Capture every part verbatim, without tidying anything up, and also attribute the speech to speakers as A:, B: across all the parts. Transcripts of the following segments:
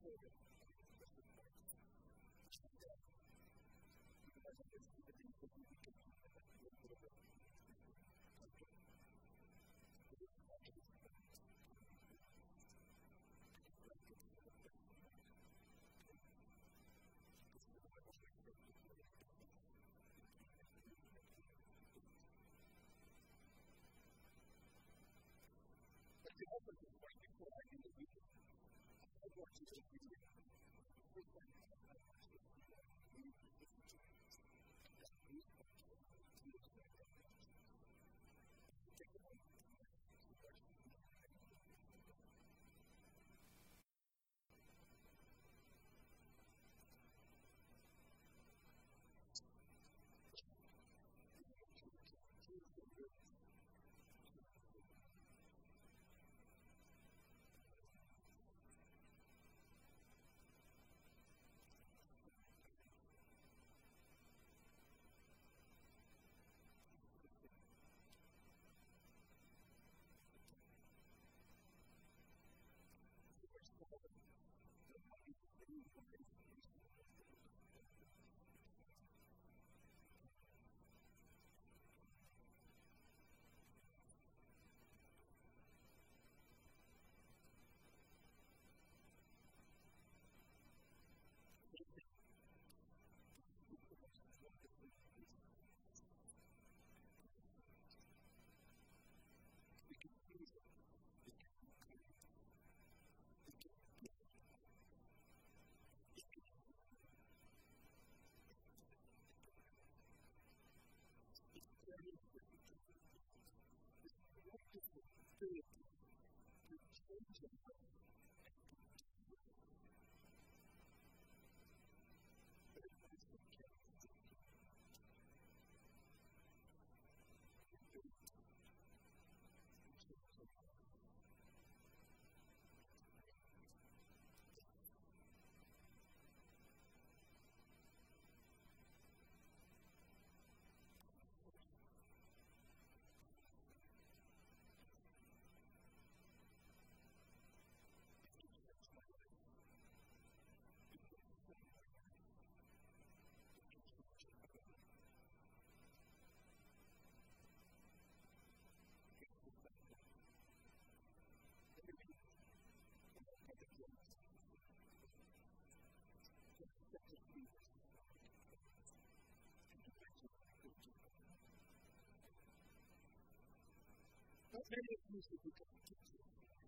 A: Many of you should become teachers.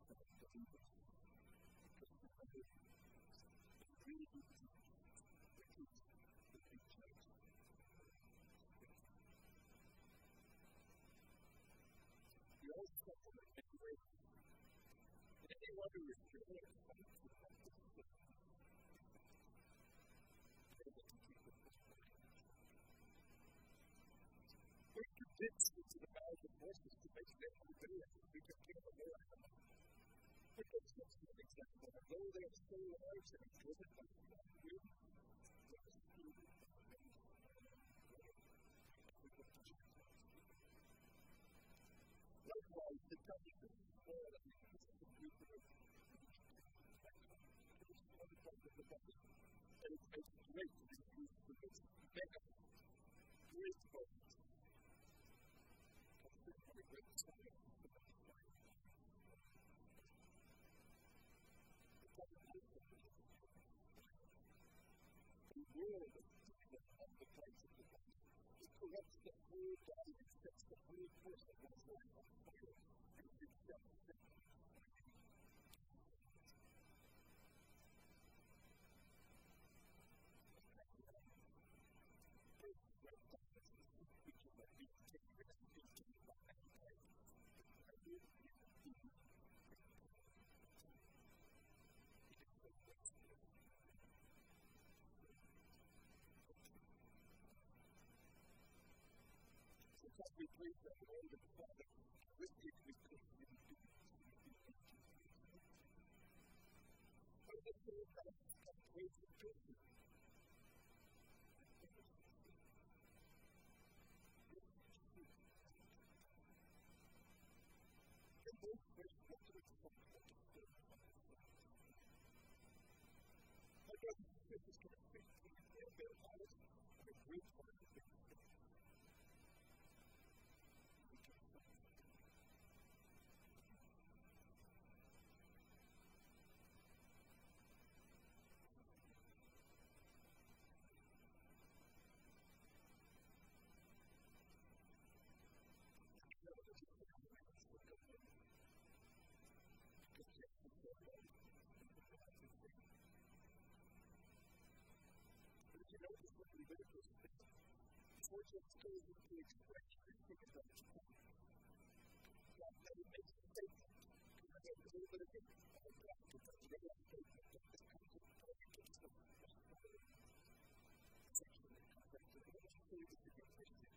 A: Really good teachers. The kids, the big church. You also have to make a way. Anyone who is really excited to have this thing, they will keep it this way. We're convinced to the thousand voices to make them obey us. We can give them more. But that's just an example. Although they are so large and driven by God, we are still likewise, the judgment is all that we can do for us. It's one part of the body. And it makes great to be used for this mega, great moment. That's a great story. The world is different from the place of the body. It corrupts the whole body and sets the whole person on fire on fire and gives them the same. Because we praise the Lord and the Father, with it we could be doing but the thing that I praise the Lord. And those first words of the Lord, bit honest, and a great part of it. Notice what Leviticus says. Before just goes into expression, I think about it. God never makes a statement. Can I get a little bit of it? Oh, God, it's a regular statement that this comes to the point of the section that comes up to the most clear to get Christian.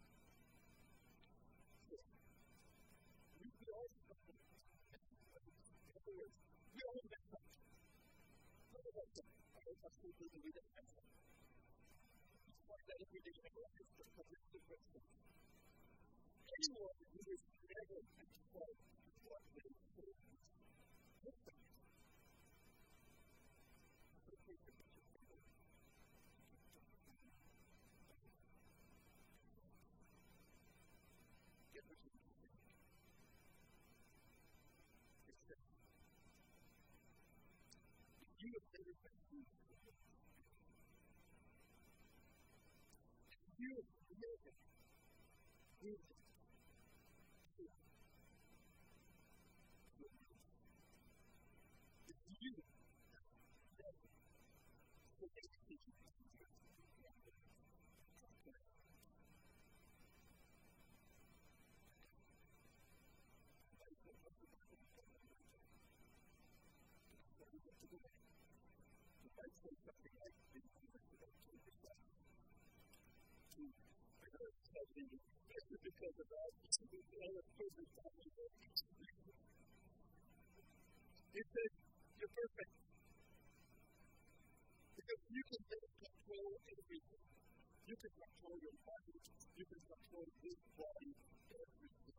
A: We could all stop it. In other words, we all mess up. None of us do. I hope I still do the way that mess up. That if we did not like it, the public would not stop. Anyone who is never exposed to what they say is different. I think that we should do it. Get what you need to think. It's that if you have never been through this, you know it. You know it. It's you. So they can teach you. I say something like this because of that, it says you're perfect. Because you can then control everything. You can control your body. You can control this body, everything.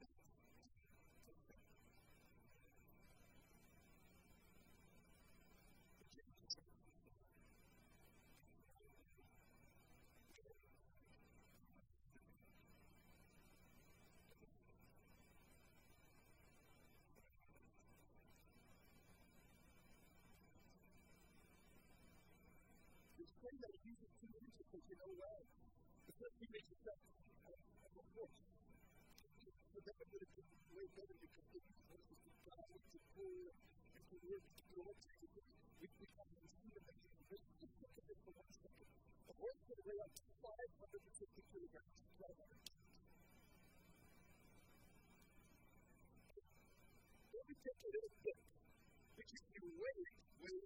A: Thing that it uses two inches because you know well. The first thing makes yourself a horse. So that would have been way better because they use horses to drive, to pull, and to work, to do all kinds of things. We become these human beings. Just look at this for one second. A horse could weigh up to five hundred fifty kilograms. twelve hundred. Let me take a little bit, which is you weigh, weigh.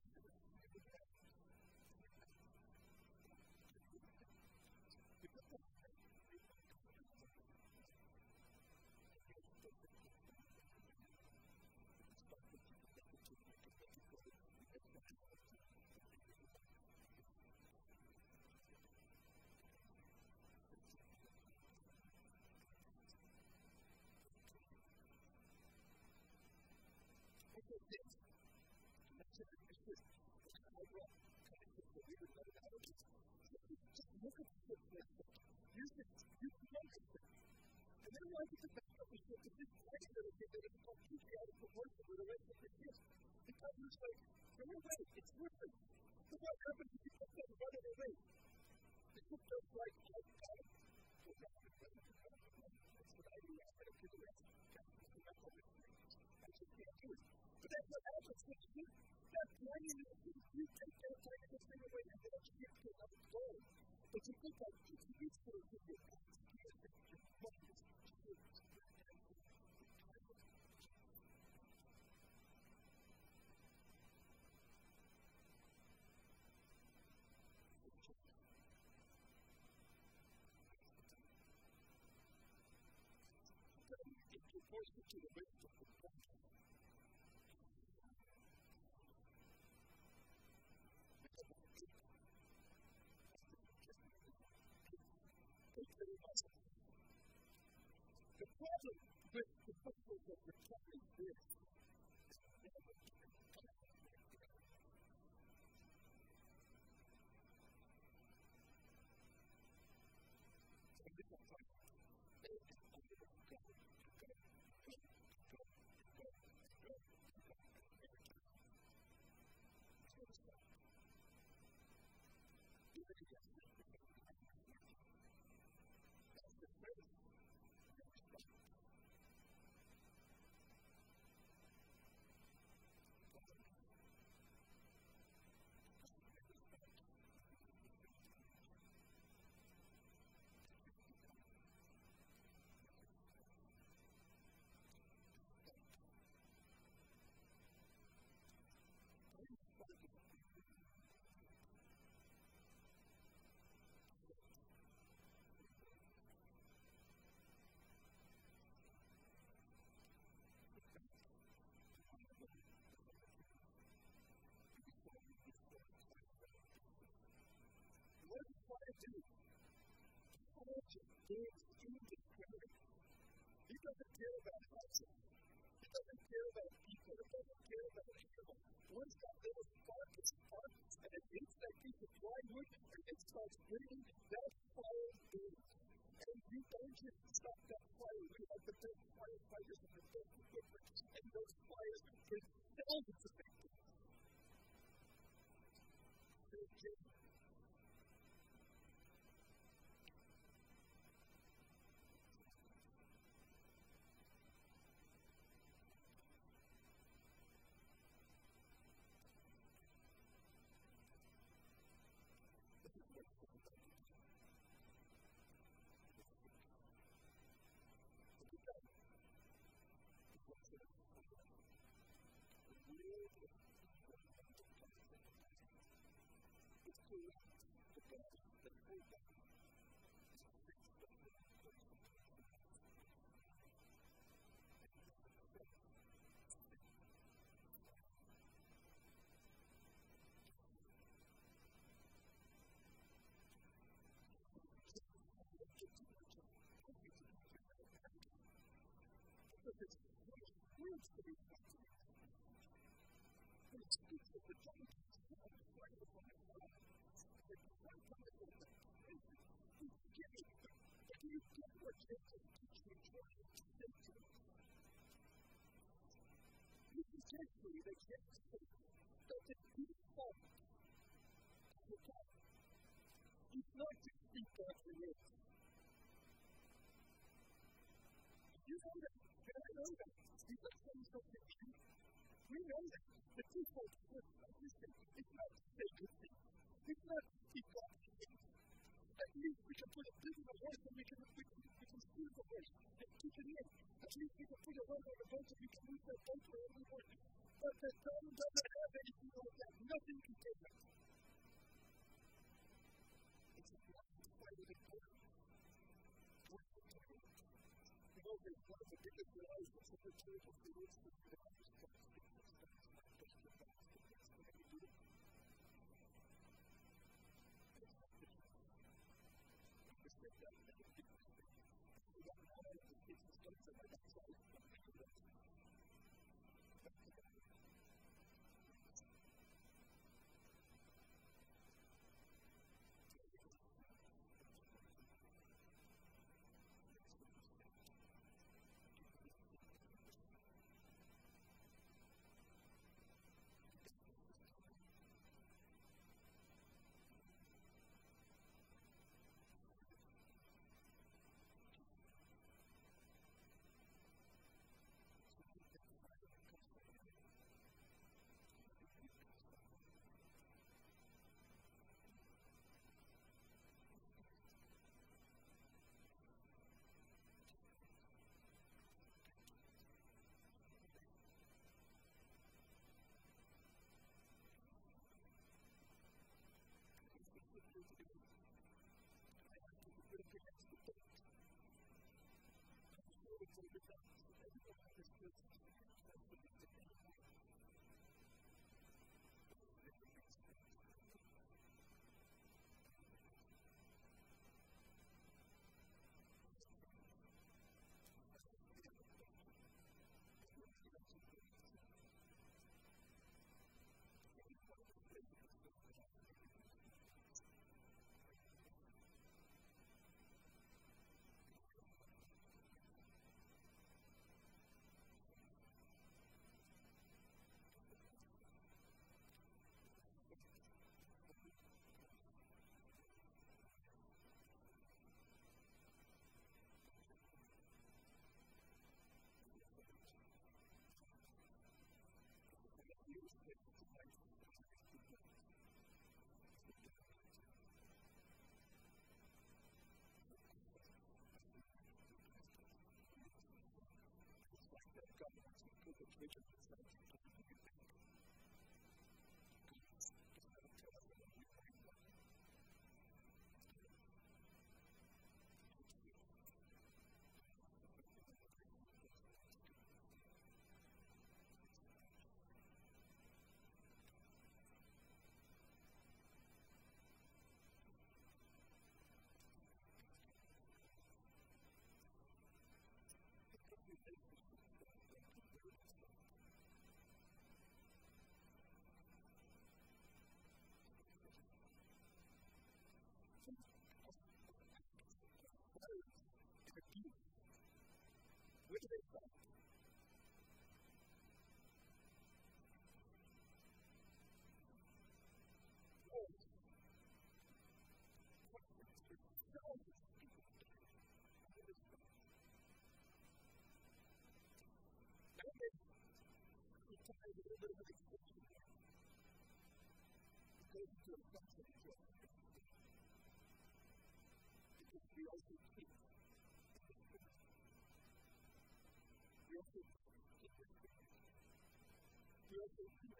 A: Look at the place. You can you can notice it. And then why did the back of the ship this place that it did it completely out of proportion with the rest of the ship? Because it's like, no way, it's worthless. So what happens if you put that run it away? The ship goes right outside. So that's what I do. I try to do the rest. That's not what it means. I just can't do it. But that's what happens with the ship. That tiny little thing, you take that tiny little thing away and then the ship goes up and goes. But you think that it's useful to your past. You're forced into the waste of the country. The problem with the principles of recovery is this. do? Paul just digs into prayer. He doesn't care about housing. He doesn't care about people. He doesn't care about animals. Once that little spark is sparked and it hits that piece of plywood and it starts burning, that fire burns. And you don't just stop that fire. We have the best firefighters and the best equipment, and those fires burn thousands of victims. They're just words to be talking about. When it speaks of the giant, it's not the fire of my God. It's the fire of my God. He's giving them. But you get what you have to teach me trying to say to them. This is actually the gift that the default of the God is not to speak God's words. You know that. And I know that. He's not saying something true. We know that. The default word of wisdom is not to say good things. It's not to speak God's things. At least we can put a bit in the horse and we can, we can, we can steer the horse and keep it in. At least we can put a rudder on the boat and we can move that boat wherever we want. But the tongue doesn't have anything like that. Nothing can take it. It's a blind fight with a boat. You know, there's one of the biggest lies that's ever told of the words of the God is God's goodness. That is not just the God's goodness. What do you do? It's not the truth. I just said that and it didn't happen. We got out of the kids and stuff and I got sorry for them. I do that. Back to God. Which is that? We also keep. We also keep. We also keep.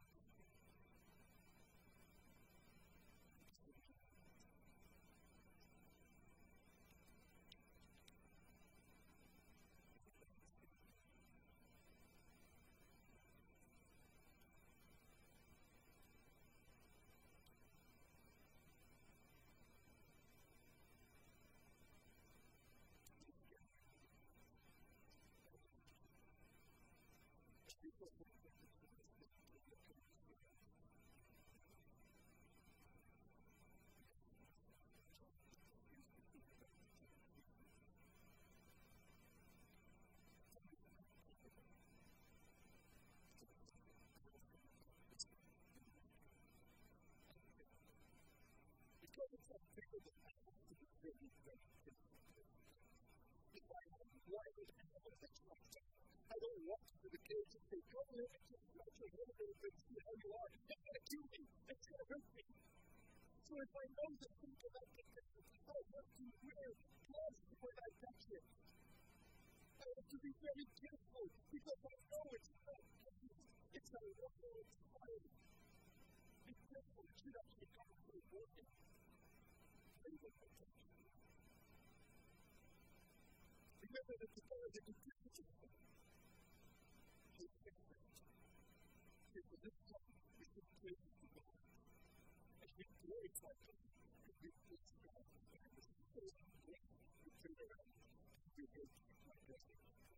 A: I don't walk to the kids and say, come in and just touch your head a little bit and see how you are. It's going to kill me. It's going to hurt me. So if I know that people like this, I want to wear gloves when I touch it. I have to be very careful because I know it's not it's not a water, it's fire. Be careful. It should actually come from the water. Remember that the fire is a completely for this time, we should pray to God. And we glorify God. And we bless God. And we pray to God. We turn around. We go to my blessing.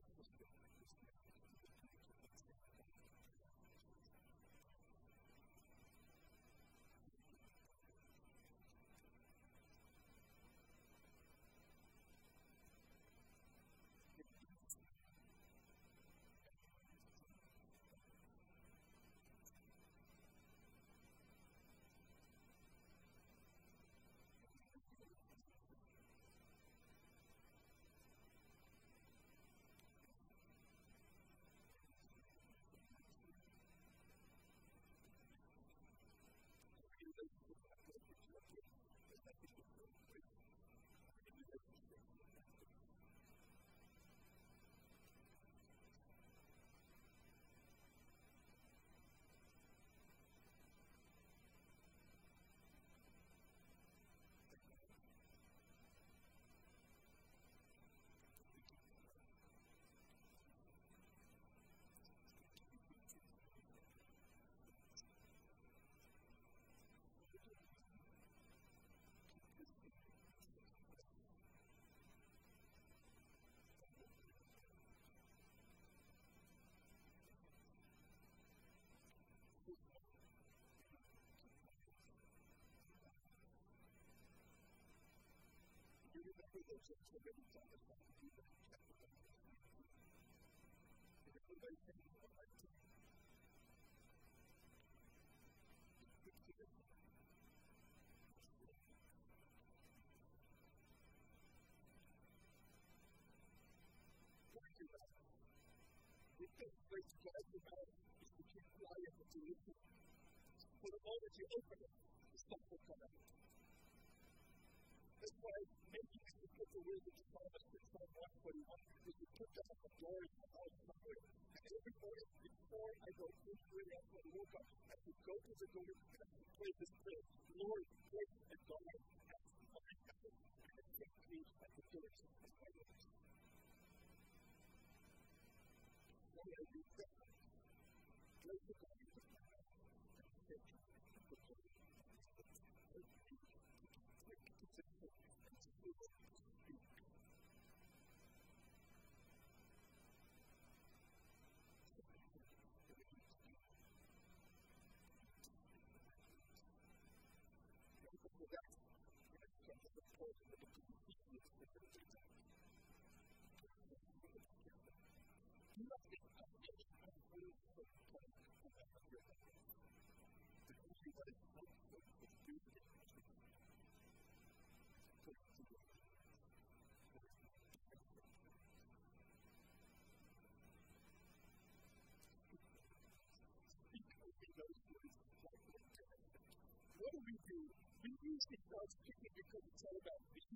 A: For the moment you open it, the stuff will come out. That's why maybe you should put the word of the psalmist in Psalm one twenty-one, is to put down the door in the house somewhere. And every morning, before I go into it after I woke up, I would go to the door and I would pray this prayer. Lord, place a door at my house and take me at the doors of my life. Why I do that? Place a door at my house and take me at the doors of my life. You must be updated on the rules of the plan of the hundred years. The country that is helpful is due to the country. Put it together. What do we do? We usually start speaking because it's all about me.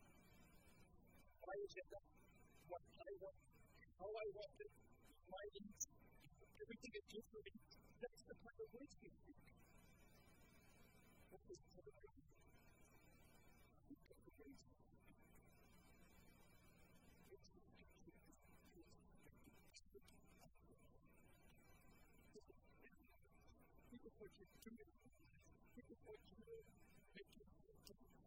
A: My agenda, what I want, how I want it, my needs, everything is just for me. That's the kind of words we speak. What is the kind of words? We come to words. People put you through it. People put you through it. Make you through it.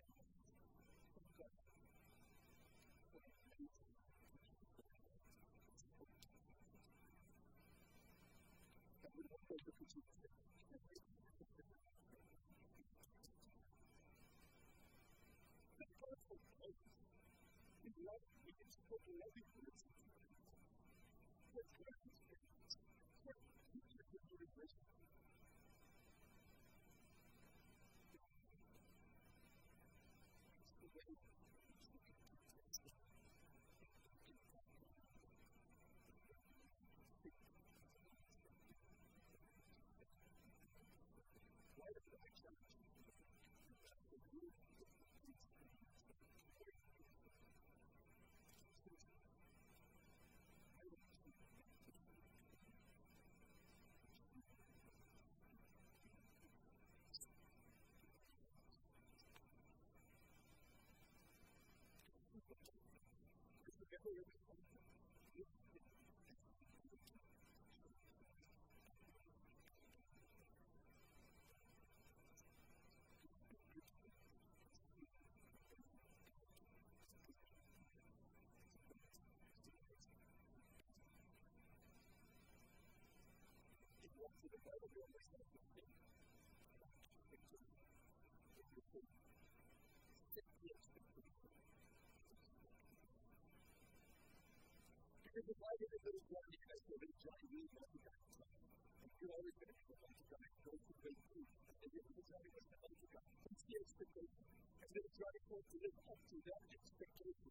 A: Because if I did a little journey, I said, it's Johnny Lee, not the guy. And you're always going to be the bunch of guys who go through great food. And you're going to Johnny was the bunch of guys. It's the expectation. And then Johnny wants to live up to that expectation.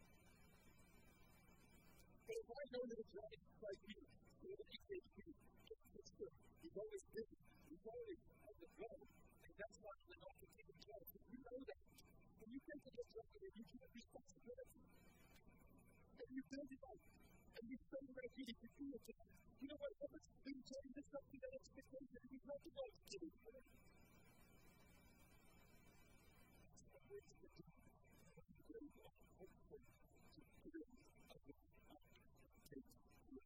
A: But if I know that it's Johnny like me, or that he takes me, it's good. He's always busy. He's always on the go. And that's why the doctor takes care of him. You know that. When you take the Johnny, you take responsibility. And you build it up. And you spend the right feeling to do it. You know what? If it's been turned this up to that expectation, he's not the right to do it. That's what we're to do. That's the way we are hopeful to do it. Take it.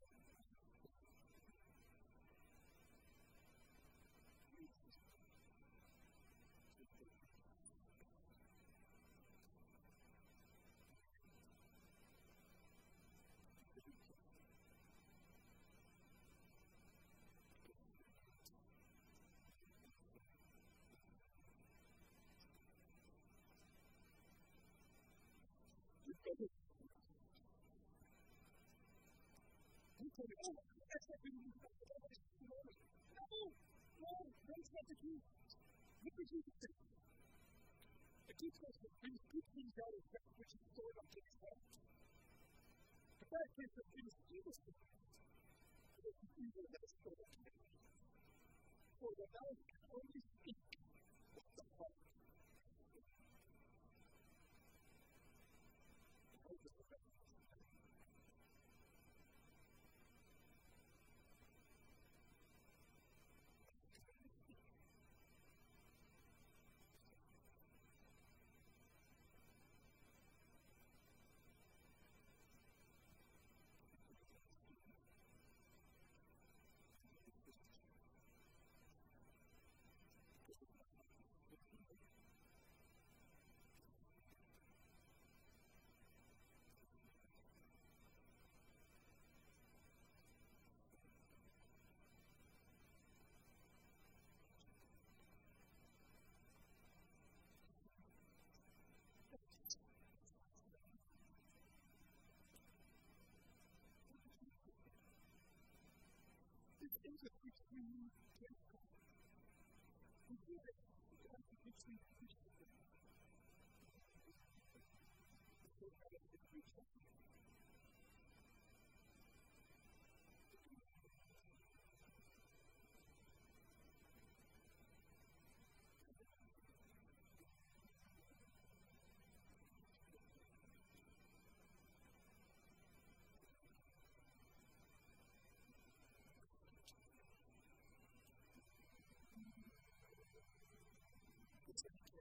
A: You told me, oh, that's what we need to talk about this morning. No, no, that's not the truth. What did Jesus say? The truth was that these good things out of fact which is stored up to his heart. The fact is that these evil things, it is the evil that is stored up to his heart. For the mouth can only speak what the heart. is a between temple. We do it. We have to between Christian. So how does it reach out? It's a